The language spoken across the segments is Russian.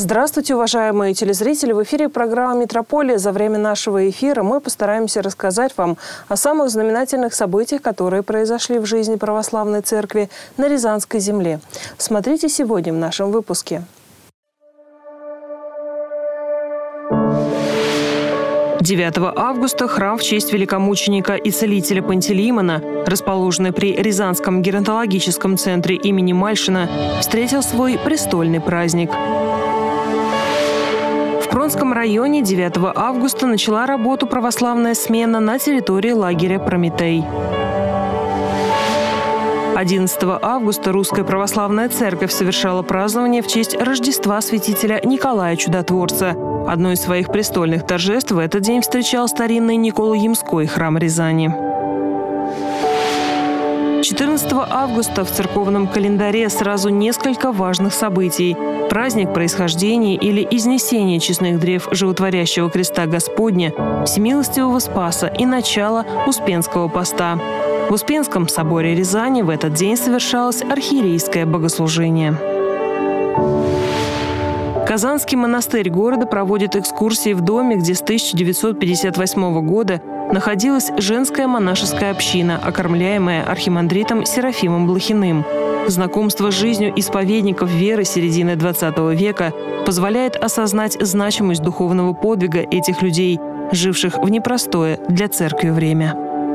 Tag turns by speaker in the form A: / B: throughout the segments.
A: Здравствуйте, уважаемые телезрители! В эфире программа «Метрополия». За время нашего эфира мы постараемся рассказать вам о самых знаменательных событиях, которые произошли в жизни православной церкви на Рязанской земле. Смотрите сегодня в нашем выпуске. 9 августа храм в честь великомученика и целителя Пантелеимона, расположенный при Рязанском геронтологическом центре имени Мальшина, встретил свой престольный праздник. В Пронском районе 9 августа начала работу православная смена на территории лагеря «Прометей». 11 августа Русская Православная Церковь совершала празднование в честь Рождества святителя Николая Чудотворца. Одно из своих престольных торжеств в этот день встречал старинный Николо-Ямской храм Рязани. 14 августа в церковном календаре сразу несколько важных событий. Праздник происхождения или изнесения честных древ животворящего креста Господня, Всемилостивого Спаса и начало Успенского поста. В Успенском соборе Рязани в этот день совершалось архиерейское богослужение. Казанский монастырь города проводит экскурсии в доме, где с 1958 года находилась женская монашеская община, окормляемая архимандритом Серафимом Блохиным. Знакомство с жизнью исповедников веры середины XX века позволяет осознать значимость духовного подвига этих людей, живших в непростое для церкви время.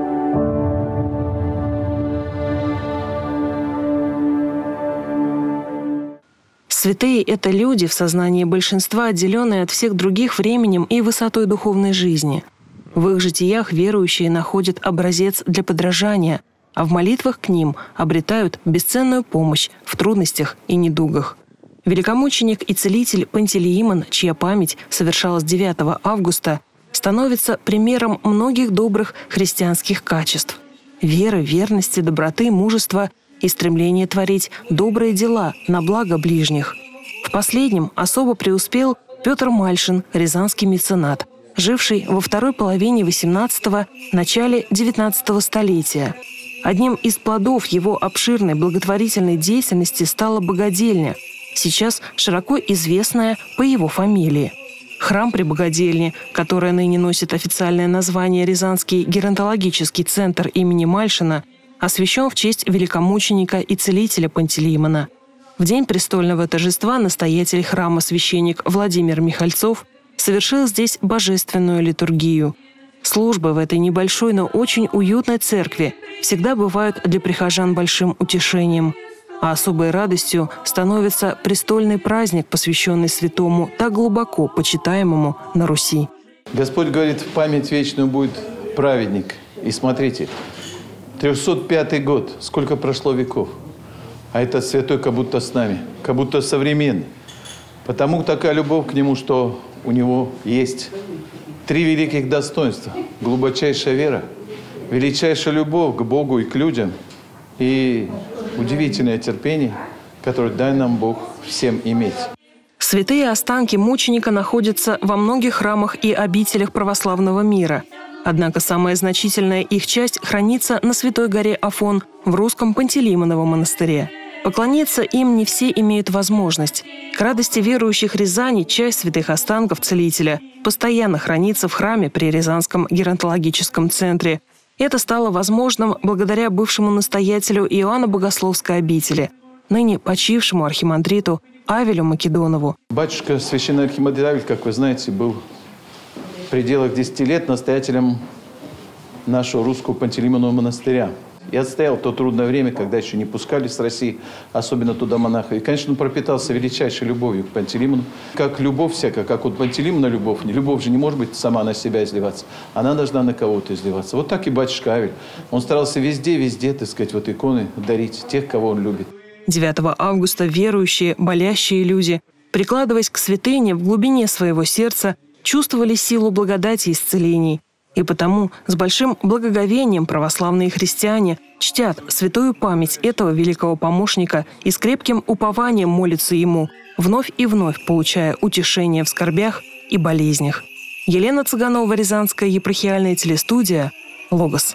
A: Святые – это люди, в сознании большинства отделенные от всех других временем и высотой духовной жизни. В их житиях верующие находят образец для подражания, а в молитвах к ним обретают бесценную помощь в трудностях и недугах. Великомученик и целитель Пантелеимон, чья память совершалась 9 августа, становится примером многих добрых христианских качеств – веры, верности, доброты, мужества и стремление творить добрые дела на благо ближних. В последнем особо преуспел Петр Мальшин, рязанский меценат, живший во второй половине XVIII – начале XIX столетия. Одним из плодов его обширной благотворительной деятельности стала богадельня, сейчас широко известная по его фамилии. Храм при богадельне, которая ныне носит официальное название Рязанский геронтологический центр имени Мальшина, освящен в честь великомученика и целителя Пантелеимона. В день престольного торжества настоятель храма священник Владимир Михальцов совершил здесь божественную литургию. Службы в этой небольшой, но очень уютной церкви всегда бывают для прихожан большим утешением. А особой радостью становится престольный праздник, посвященный святому, так глубоко почитаемому на Руси.
B: Господь говорит, в память вечную будет праведник. И смотрите, 305 год, сколько прошло веков. А этот святой как будто с нами, как будто современный. Потому такая любовь к нему, что у него есть 3 великих достоинства. Глубочайшая вера, величайшая любовь к Богу и к людям и удивительное терпение, которое дай нам Бог всем иметь.
A: Святые останки мученика находятся во многих храмах и обителях православного мира. Однако самая значительная их часть хранится на Святой горе Афон в Русском Пантелеимоновом монастыре. Поклониться им не все имеют возможность. К радости верующих Рязани часть святых останков целителя постоянно хранится в храме при Рязанском геронтологическом центре. Это стало возможным благодаря бывшему настоятелю Иоанна Богословской обители, ныне почившему архимандриту Авелю Македонову.
B: Батюшка, священный архимандрит Авель, как вы знаете, был в пределах 10 лет настоятелем нашего Русского Пантелеимонового монастыря. И отстоял то трудное время, когда еще не пускали с России, особенно туда монахов. И, конечно, он пропитался величайшей любовью к Пантелеимону. Как любовь всякая, как у Пантелеимона любовь. Любовь же не может быть сама на себя изливаться. Она должна на кого-то изливаться. Вот так и батюшка Авель. Он старался везде, так сказать, вот иконы дарить тех, кого он любит.
A: 9 августа верующие, болящие люди, прикладываясь к святыне в глубине своего сердца, чувствовали силу благодати и исцелений. И потому с большим благоговением православные христиане чтят святую память этого великого помощника и с крепким упованием молятся ему, вновь и вновь получая утешение в скорбях и болезнях. Елена Цыганова, Рязанская епархиальная телестудия, Логос.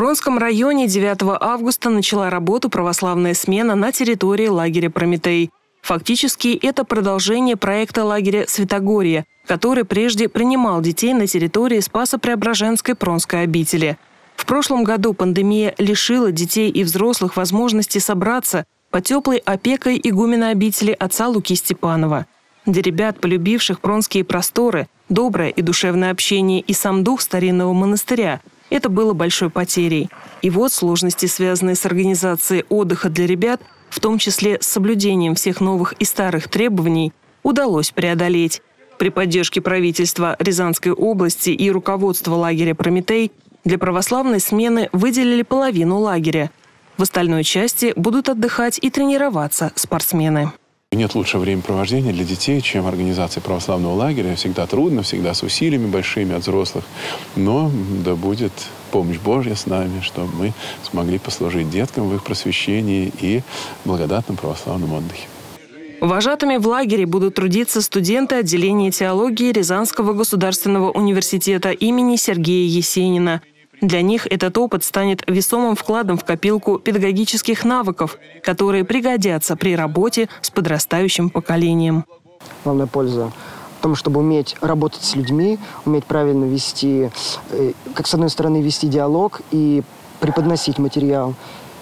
A: Пронском районе 9 августа начала работу православная смена на территории лагеря «Прометей». Фактически это продолжение проекта лагеря «Святогорье», который прежде принимал детей на территории Спасо-Преображенской Пронской обители. В прошлом году пандемия лишила детей и взрослых возможности собраться под теплой опекой игумена обители отца Луки Степанова. Для ребят, полюбивших пронские просторы, доброе и душевное общение и сам дух старинного монастыря – это было большой потерей. И вот сложности, связанные с организацией отдыха для ребят, в том числе с соблюдением всех новых и старых требований, удалось преодолеть. При поддержке правительства Рязанской области и руководства лагеря «Прометей» для православной смены выделили половину лагеря. В остальной части будут отдыхать и тренироваться спортсмены.
C: Нет лучшего времяпровождения для детей, чем организация православного лагеря. Всегда трудно, всегда с усилиями большими от взрослых. Но да будет помощь Божья с нами, чтобы мы смогли послужить деткам в их просвещении и благодатном православном отдыхе.
A: Вожатыми в лагере будут трудиться студенты отделения теологии Рязанского государственного университета имени Сергея Есенина. Для них этот опыт станет весомым вкладом в копилку педагогических навыков, которые пригодятся при работе с подрастающим поколением.
D: Главная польза в том, чтобы уметь работать с людьми, уметь правильно вести, как с одной стороны вести диалог и преподносить материал,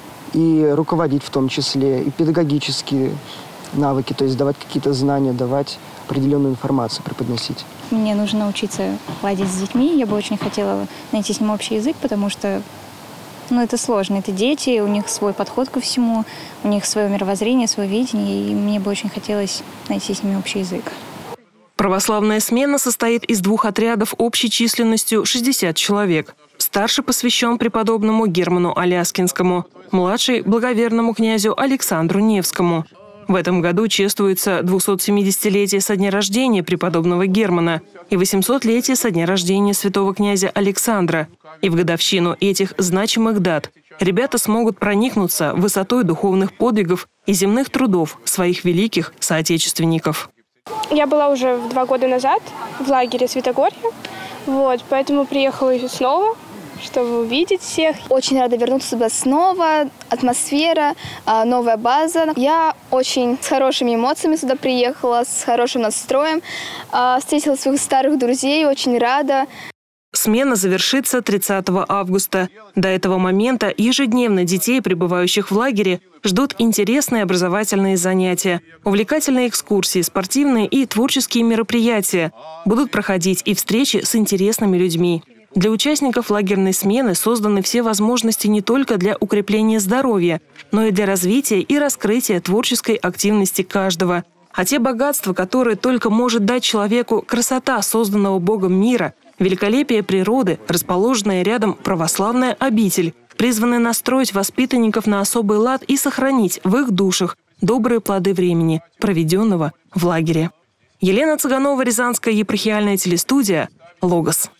D: и руководить в том числе, и педагогические навыки, то есть давать какие-то знания, давать определенную информацию, преподносить.
E: Мне нужно научиться ладить с детьми. Я бы очень хотела найти с ним общий язык, потому что это сложно. Это дети, у них свой подход ко всему, у них свое мировоззрение, свое видение, и мне бы очень хотелось найти с ними общий язык.
A: Православная смена состоит из 2 отрядов общей численностью 60 человек. Старший посвящен преподобному Герману Аляскинскому, младший – благоверному князю Александру Невскому. В этом году чествуется 270-летие со дня рождения преподобного Германа и 800-летие со дня рождения святого князя Александра. И в годовщину этих значимых дат ребята смогут проникнуться высотой духовных подвигов и земных трудов своих великих соотечественников.
F: Я была уже 2 года назад в лагере Святогорье, поэтому приехала еще снова, чтобы увидеть всех.
G: Очень рада вернуться сюда снова. Атмосфера, новая база. Я очень с хорошими эмоциями сюда приехала, с хорошим настроем. Встретила своих старых друзей, очень рада.
A: Смена завершится 30 августа. До этого момента ежедневно детей, пребывающих в лагере, ждут интересные образовательные занятия, увлекательные экскурсии, спортивные и творческие мероприятия. Будут проходить и встречи с интересными людьми. Для участников лагерной смены созданы все возможности не только для укрепления здоровья, но и для развития и раскрытия творческой активности каждого. А те богатства, которые только может дать человеку красота созданного Богом мира, великолепие природы, расположенная рядом православная обитель, призваны настроить воспитанников на особый лад и сохранить в их душах добрые плоды времени, проведенного в лагере. Елена Цыганова, Рязанская епархиальная телестудия, «Логос».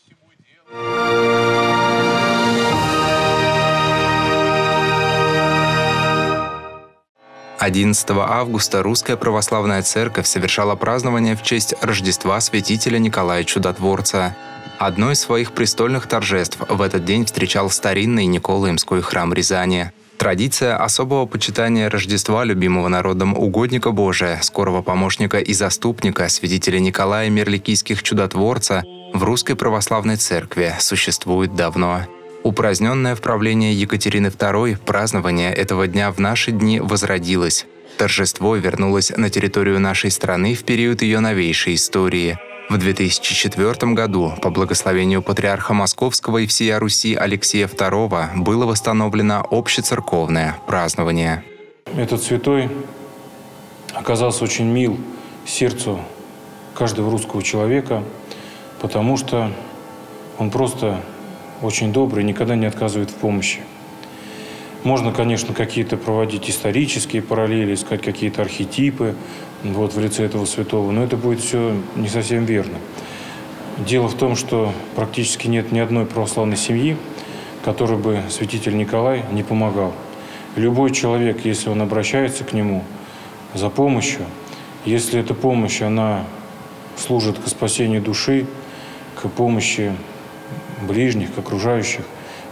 H: 11 августа Русская Православная Церковь совершала празднование в честь Рождества святителя Николая Чудотворца. Одно из своих престольных торжеств в этот день встречал старинный Николаемский храм Рязани. Традиция особого почитания Рождества любимого народом угодника Божия, скорого помощника и заступника, святителя Николая Мирликийских Чудотворца в Русской Православной Церкви существует давно. Упраздненное в правлении Екатерины II празднование этого дня в наши дни возродилось. Торжество вернулось на территорию нашей страны в период ее новейшей истории. В 2004 году по благословению патриарха Московского и всея Руси Алексея II было восстановлено общецерковное празднование.
I: Этот святой оказался очень мил сердцу каждого русского человека, потому что он просто очень добрый, никогда не отказывает в помощи. Можно, конечно, какие-то проводить исторические параллели, искать какие-то архетипы в лице этого святого, но это будет все не совсем верно. Дело в том, что практически нет ни одной православной семьи, которой бы святитель Николай не помогал. Любой человек, если он обращается к нему за помощью, если эта помощь, она служит к спасению души, к помощи ближних, к окружающих,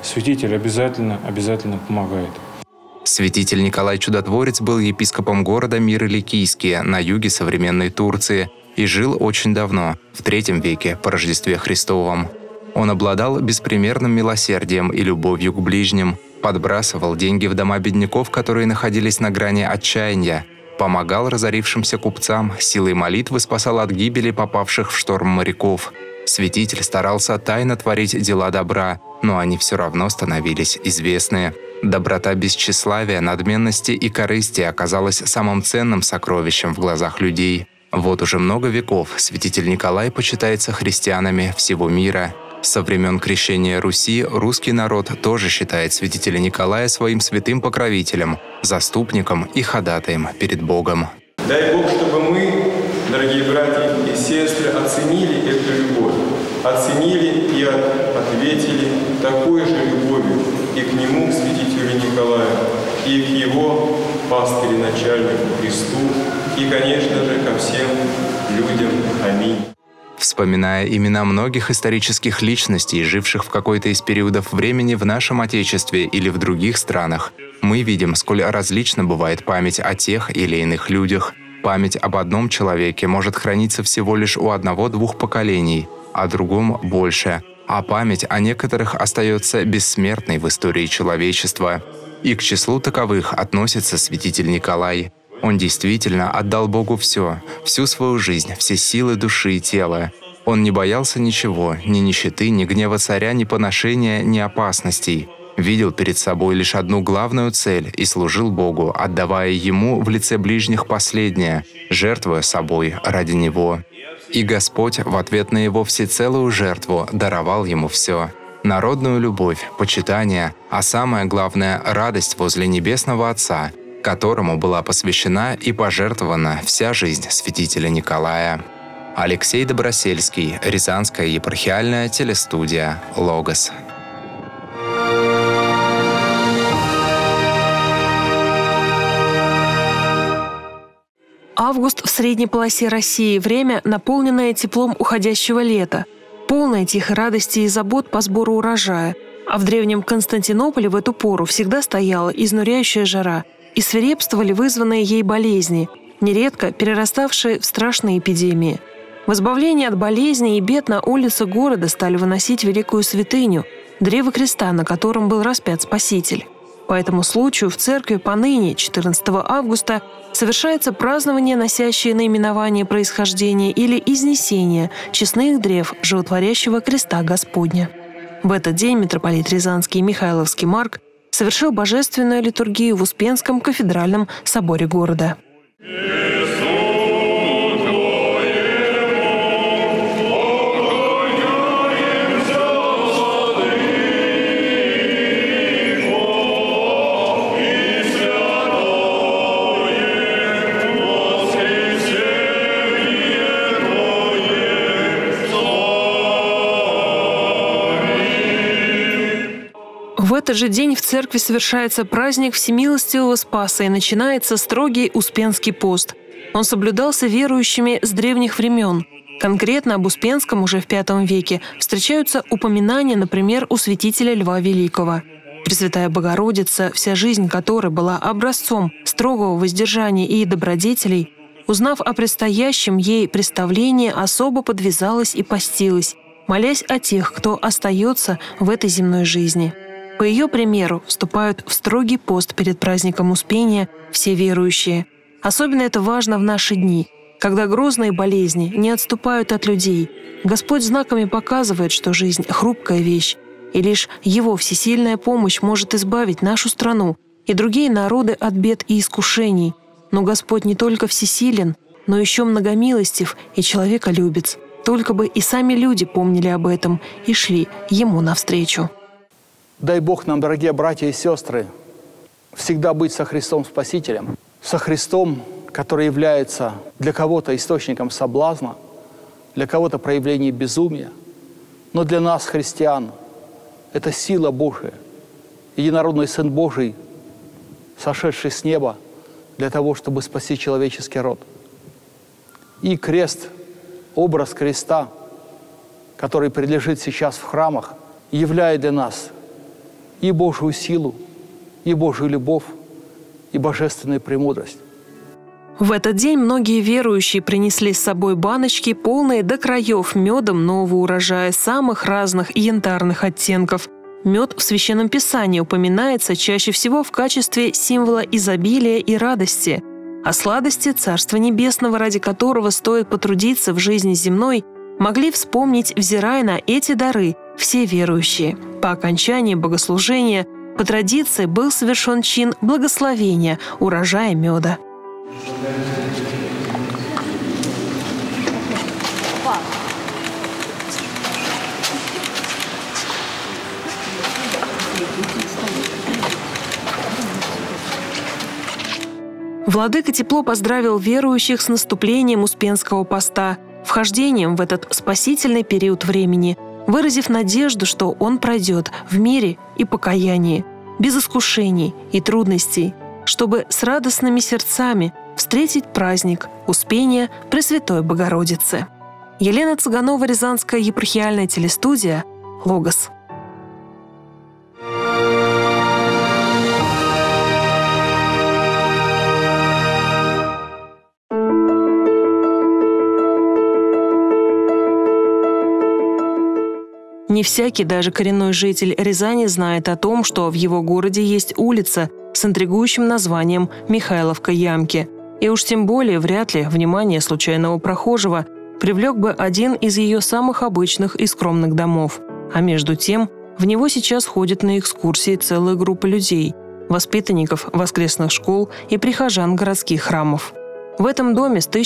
I: святитель обязательно помогает.
H: Святитель Николай Чудотворец был епископом города Миры-Ликийские на юге современной Турции и жил очень давно, в III веке по Рождестве Христовом. Он обладал беспримерным милосердием и любовью к ближним, подбрасывал деньги в дома бедняков, которые находились на грани отчаяния, помогал разорившимся купцам, силой молитвы спасал от гибели попавших в шторм моряков. Святитель старался тайно творить дела добра, но они все равно становились известны. Доброта без тщеславия, надменности и корысти оказалась самым ценным сокровищем в глазах людей. Вот уже много веков святитель Николай почитается христианами всего мира. Со времен крещения Руси русский народ тоже считает святителя Николая своим святым покровителем, заступником и ходатаем перед Богом.
J: Дай Бог, чтобы мы, дорогие братья и сестры, оценили эту любовь, оценили и ответили такой же любовью и к нему, к святителю Николаю, и к его пастырю-начальнику Христу, и, конечно же, ко всем людям. Аминь.
H: Вспоминая имена многих исторических личностей, живших в какой-то из периодов времени в нашем Отечестве или в других странах, мы видим, сколь различно бывает память о тех или иных людях. Память об одном человеке может храниться всего лишь у одного-двух поколений, о другом — больше, а память о некоторых остается бессмертной в истории человечества. И к числу таковых относится святитель Николай. Он действительно отдал Богу все, всю свою жизнь, все силы души и тела. Он не боялся ничего, ни нищеты, ни гнева царя, ни поношения, ни опасностей. Видел перед собой лишь одну главную цель и служил Богу, отдавая Ему в лице ближних последнее, жертвуя собой ради Него. И Господь в ответ на его всецелую жертву даровал ему все. Народную любовь, почитание, а самое главное — радость возле Небесного Отца, которому была посвящена и пожертвована вся жизнь святителя Николая. Алексей Добросельский, Рязанская епархиальная телестудия «Логос».
A: Август в средней полосе России – время, наполненное теплом уходящего лета, полное тихой радости и забот по сбору урожая. А в древнем Константинополе в эту пору всегда стояла изнуряющая жара и свирепствовали вызванные ей болезни, нередко перераставшие в страшные эпидемии. В избавлении от болезней и бед на улицы города стали выносить великую святыню – древо креста, на котором был распят Спаситель. По этому случаю в церкви поныне, 14 августа, совершается празднование, носящее наименование происхождения или изнесения честных древ животворящего креста Господня. В этот день митрополит Рязанский и Михайловский Марк совершил божественную литургию в Успенском кафедральном соборе города. В этот же день в церкви совершается праздник Всемилостивого Спаса и начинается строгий Успенский пост. Он соблюдался верующими с древних времен. Конкретно об Успенском уже в V веке встречаются упоминания, например, у святителя Льва Великого. Пресвятая Богородица, вся жизнь которой была образцом строгого воздержания и добродетелей, узнав о предстоящем ей представлении, особо подвязалась и постилась, молясь о тех, кто остается в этой земной жизни. По ее примеру вступают в строгий пост перед праздником Успения все верующие. Особенно это важно в наши дни, когда грозные болезни не отступают от людей. Господь знаками показывает, что жизнь — хрупкая вещь, и лишь Его всесильная помощь может избавить нашу страну и другие народы от бед и искушений. Но Господь не только всесилен, но еще многомилостив и человеколюбец. Только бы и сами люди помнили об этом и шли Ему навстречу.
K: Дай Бог нам, дорогие братья и сестры, всегда быть со Христом Спасителем, со Христом, который является для кого-то источником соблазна, для кого-то проявлением безумия, но для нас, христиан, это сила Божия, единородный Сын Божий, сошедший с неба для того, чтобы спасти человеческий род. И крест, образ креста, который прилежит сейчас в храмах, являет для нас и Божию силу, и Божию любовь, и божественную премудрость.
A: В этот день многие верующие принесли с собой баночки, полные до краев медом нового урожая самых разных янтарных оттенков. Мед в Священном Писании упоминается чаще всего в качестве символа изобилия и радости. О сладости Царства Небесного, ради которого стоит потрудиться в жизни земной, могли вспомнить, взирая на эти дары, все верующие. По окончании богослужения по традиции был совершен чин благословения урожая меда. Владыка тепло поздравил верующих с наступлением Успенского поста, вхождением в этот спасительный период времени, выразив надежду, что он пройдет в мире и покаянии, без искушений и трудностей, чтобы с радостными сердцами встретить праздник Успения Пресвятой Богородицы. Елена Цыганова, Рязанская епархиальная телестудия, Логос. Не всякий, даже коренной житель Рязани, знает о том, что в его городе есть улица с интригующим названием Михайловка-Ямки. И уж тем более вряд ли внимание случайного прохожего привлек бы один из ее самых обычных и скромных домов. А между тем, в него сейчас ходят на экскурсии целая группа людей – воспитанников воскресных школ и прихожан городских храмов. В этом доме с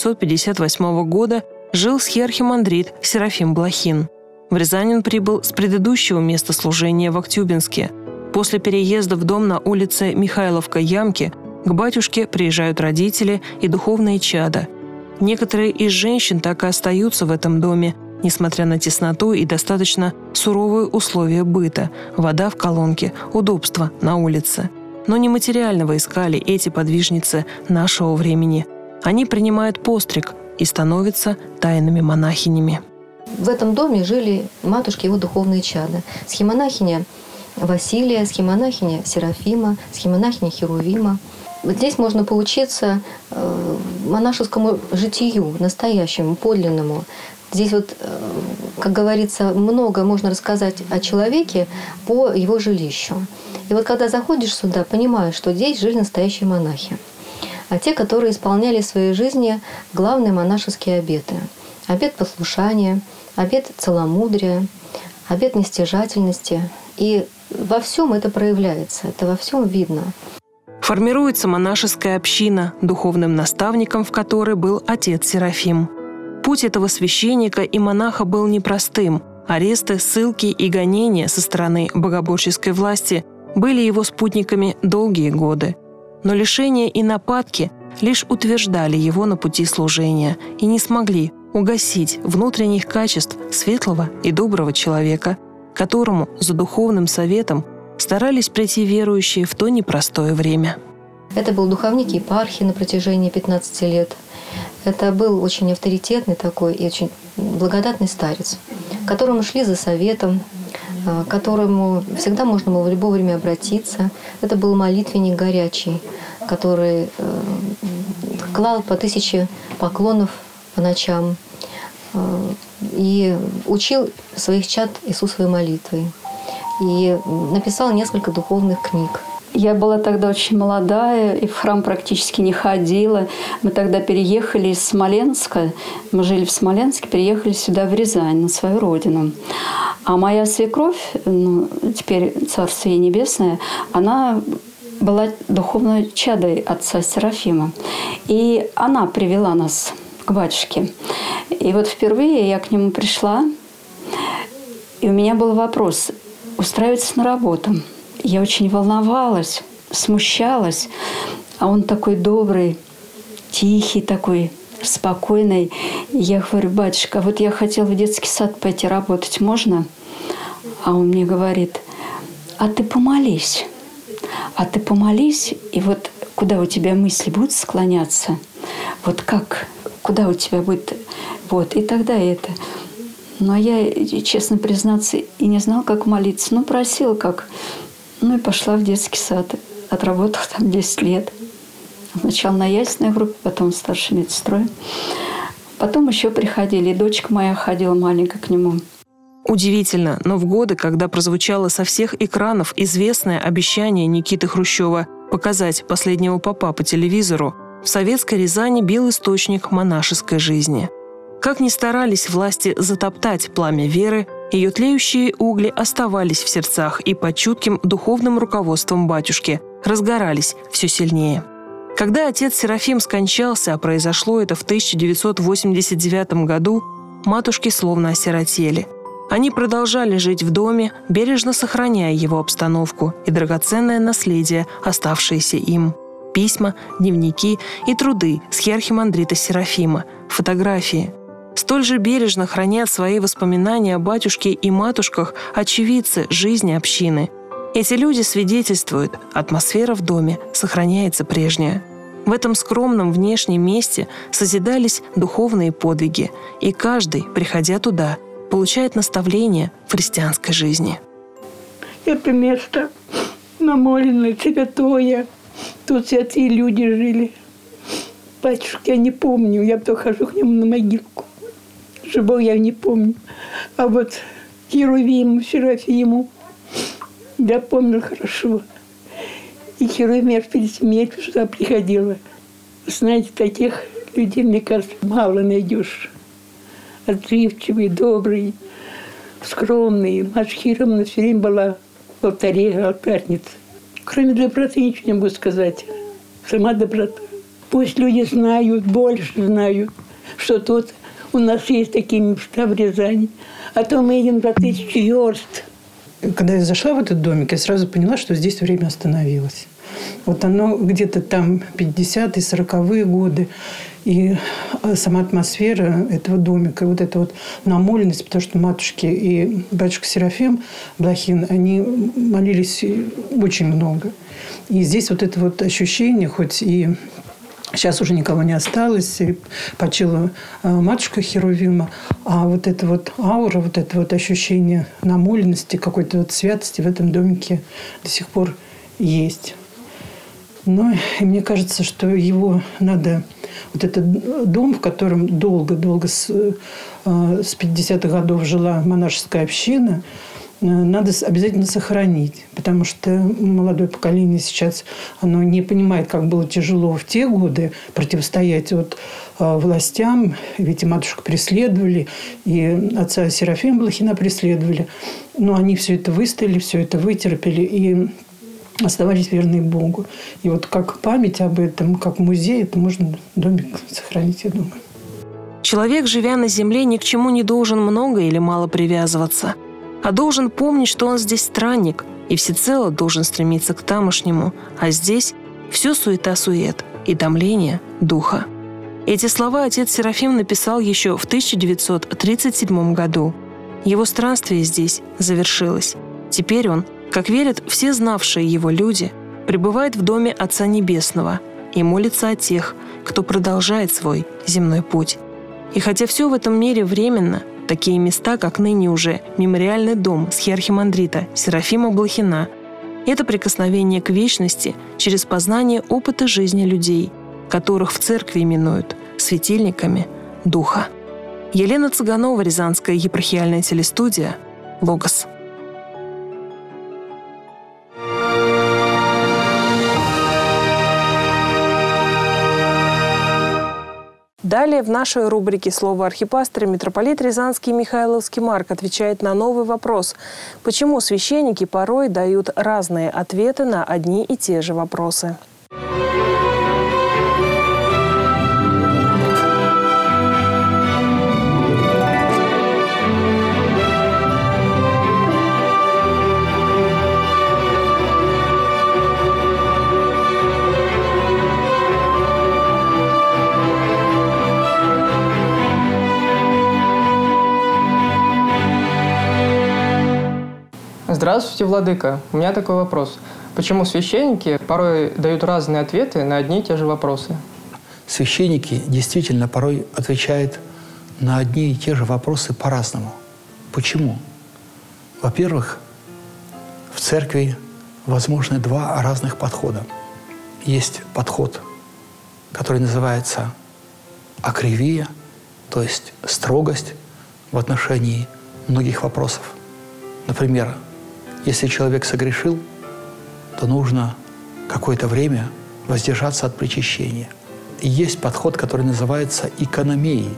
A: 1958 года жил схиархимандрит Серафим Блохин. В Рязань он прибыл с предыдущего места служения в Актюбинске. После переезда в дом на улице Михайловка-Ямки к батюшке приезжают родители и духовные чада. Некоторые из женщин так и остаются в этом доме, несмотря на тесноту и достаточно суровые условия быта, вода в колонке, удобства на улице. Но нематериального искали эти подвижницы нашего времени. Они принимают постриг и становятся тайными монахинями.
L: В этом доме жили матушки его духовные чада. Схимонахиня Василия, схимонахиня Серафима, схимонахиня Херувима. Вот здесь можно поучиться монашескому житию, настоящему, подлинному. Здесь вот, как говорится, много можно рассказать о человеке по его жилищу. И вот когда заходишь сюда, понимаешь, что здесь жили настоящие монахи. А те, которые исполняли в своей жизни главные монашеские обеты. Обет послушания, обет целомудрия, обет нестяжательности. И во всем это проявляется, это во всем видно.
A: Формируется монашеская община, духовным наставником в которой был отец Серафим. Путь этого священника и монаха был непростым. Аресты, ссылки и гонения со стороны богоборческой власти были его спутниками долгие годы. Но лишения и нападки лишь утверждали его на пути служения и не смогли угасить внутренних качеств светлого и доброго человека, к которому за духовным советом старались прийти верующие в то непростое время.
L: Это был духовник епархии на протяжении 15 лет. Это был очень авторитетный такой и очень благодатный старец, к которому шли за советом, к которому всегда можно было в любое время обратиться. Это был молитвенник горячий, который клал по 1000 поклонов по ночам и учил своих чад Иисусовой молитвой. И написал несколько духовных книг.
M: Я была тогда очень молодая и в храм практически не ходила. Мы тогда переехали из Смоленска. Мы жили в Смоленске, переехали сюда, в Рязань, на свою родину. А моя свекровь, теперь Царство ей Небесное, она была духовной чадой отца Серафима. И она привела нас к батюшке. И вот впервые я к нему пришла, и у меня был вопрос – устраиваться на работу. Я очень волновалась, смущалась. А он такой добрый, тихий такой, спокойный. И я говорю: батюшка, вот я хотела в детский сад пойти работать, можно? А он мне говорит: а ты помолись. А ты помолись, и вот куда у тебя мысли будут склоняться, вот как, куда у тебя будет, вот, и тогда это. Но я, честно признаться, и не знала, как молиться. Ну, просила, как Ну и пошла в детский сад. Отработала там 10 лет. Сначала на ясельной группе, потом старшей медсестрой. Потом еще приходили, и дочка моя ходила маленькая к нему.
A: Удивительно, но в годы, когда прозвучало со всех экранов известное обещание Никиты Хрущева показать последнего попа по телевизору, в советской Рязани бил источник монашеской жизни. Как ни старались власти затоптать пламя веры, ее тлеющие угли оставались в сердцах и под чутким духовным руководством батюшки разгорались все сильнее. Когда отец Серафим скончался, а произошло это в 1989 году, матушки словно осиротели. Они продолжали жить в доме, бережно сохраняя его обстановку и драгоценное наследие, оставшееся им. Письма, дневники и труды схиархимандрита Серафима, фотографии. Столь же бережно хранят свои воспоминания о батюшке и матушках очевидцы жизни общины. Эти люди свидетельствуют, атмосфера в доме сохраняется прежняя. В этом скромном внешнем месте созидались духовные подвиги, и каждый, приходя туда, получает наставление в христианской жизни.
N: Это место намоленное, святое. Тут святые люди жили. Батюшки я не помню, я то хожу к нему на могилку. Живого я не помню. А вот Херувиму, Серафиму я помню хорошо. И Херувим перед смертью сюда приходила. Знаете, таких людей, мне кажется, мало найдешь. Отзывчивый, добрый, скромный. Наша Херовна все время была в алтаре, алтарница. Кроме доброты ничего не могу сказать. Сама доброта. Пусть люди знают, больше знают, что тут у нас есть такие места в Рязани. А то мы едем за 1000 верст.
O: Когда я зашла в этот домик, я сразу поняла, что здесь время остановилось. Вот оно где-то там 50-е, 40-е годы. И сама атмосфера этого домика, вот эта вот намоленность, потому что матушки и батюшка Серафим Блохин, они молились очень много. И здесь вот это вот ощущение, хоть и сейчас уже никого не осталось, и почила матушка Херувима, а вот эта вот аура, вот это вот ощущение намоленности, какой-то вот святости в этом домике до сих пор есть. Но и мне кажется, что его надо... Вот этот дом, в котором долго-долго с 50-х годов жила монашеская община, надо обязательно сохранить. Потому что молодое поколение сейчас оно не понимает, как было тяжело в те годы противостоять вот властям. Ведь и матушку преследовали, и отца Серафима Блохина преследовали. Но они все это выстояли, все это вытерпели и оставались верны Богу. И вот как память об этом, как музей, это можно домик сохранить, я думаю.
A: Человек, живя на земле, ни к чему не должен много или мало привязываться, а должен помнить, что он здесь странник и всецело должен стремиться к тамошнему, а здесь все суета-сует и томление духа. Эти слова отец Серафим написал еще в 1937 году. Его странствие здесь завершилось. Теперь он, как верят все знавшие его люди, пребывает в доме Отца Небесного и молится о тех, кто продолжает свой земной путь. И хотя все в этом мире временно, такие места, как ныне уже мемориальный дом схиархимандрита Серафима Блохина, это прикосновение к вечности через познание опыта жизни людей, которых в церкви именуют светильниками Духа. Елена Цыганова, Рязанская епархиальная телестудия, Логос. Далее в нашей рубрике «Слово архипастыря» митрополит Рязанский Михайловский Марк отвечает на новый вопрос. Почему священники порой дают разные ответы на одни и те же вопросы?
P: Здравствуйте, владыка. У меня такой вопрос. Почему священники порой дают разные ответы на одни и те же вопросы?
K: Священники действительно порой отвечают на одни и те же вопросы по-разному. Почему? Во-первых, в церкви возможны два разных подхода. Есть подход, который называется акривия, то есть строгость в отношении многих вопросов. Например, если человек согрешил, то нужно какое-то время воздержаться от причащения. И есть подход, который называется экономией.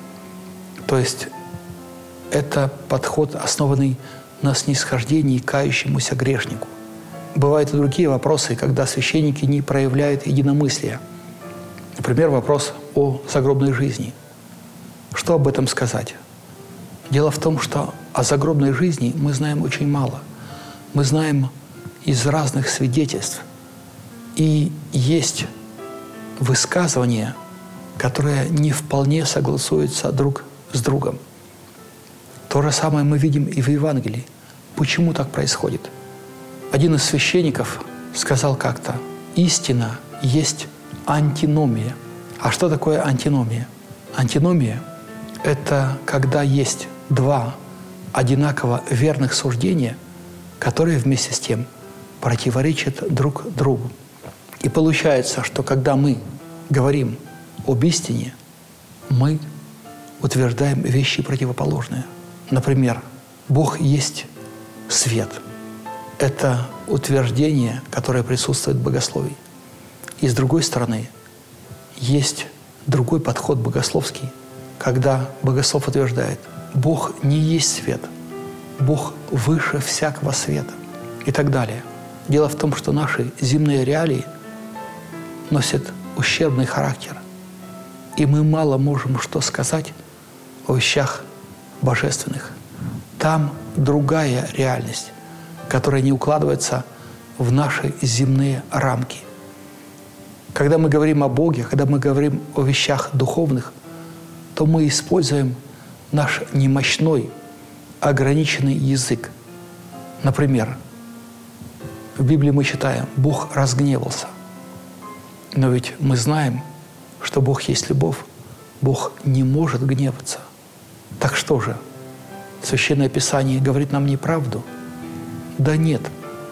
K: То есть это подход, основанный на снисхождении кающемуся грешнику. Бывают и другие вопросы, когда священники не проявляют единомыслия. Например, вопрос о загробной жизни. Что об этом сказать? Дело в том, что о загробной жизни мы знаем очень мало. Мы знаем из разных свидетельств. И есть высказывания, которые не вполне согласуются друг с другом. То же самое мы видим и в Евангелии. Почему так происходит? Один из священников сказал как-то: истина есть антиномия. А что такое антиномия? Антиномия – это когда есть два одинаково верных суждения, которые вместе с тем противоречат друг другу. И получается, что когда мы говорим об истине, мы утверждаем вещи противоположные. Например, Бог есть свет. Это утверждение, которое присутствует в богословии. И с другой стороны, есть другой подход богословский, когда богослов утверждает: Бог не есть свет, Бог выше всякого света и так далее. Дело в том, что наши земные реалии носят ущербный характер, и мы мало можем что сказать о вещах божественных. Там другая реальность, которая не укладывается в наши земные рамки. Когда мы говорим о Боге, когда мы говорим о вещах духовных, то мы используем наш немощной, ограниченный язык. Например, в Библии мы читаем: Бог разгневался. Но ведь мы знаем, что Бог есть любовь, Бог не может гневаться. Так что же, Священное Писание говорит нам неправду? Да нет.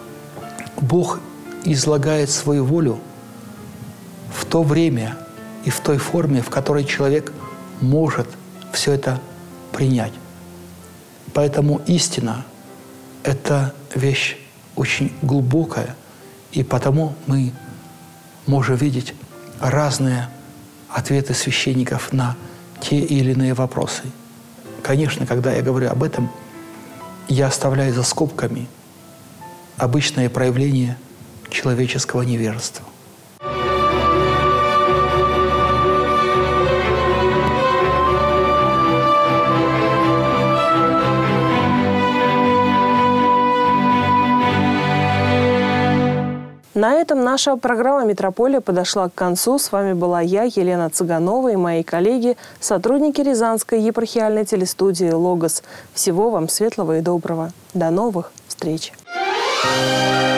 K: Бог излагает свою волю в то время и в той форме, в которой человек может все это принять. Поэтому истина – это вещь очень глубокая, и потому мы можем видеть разные ответы священников на те или иные вопросы. Конечно, когда я говорю об этом, я оставляю за скобками обычное проявление человеческого невежества.
A: На этом наша программа «Метрополия» подошла к концу. С вами была я, Елена Цыганова, и мои коллеги, сотрудники Рязанской епархиальной телестудии «Логос». Всего вам светлого и доброго. До новых встреч!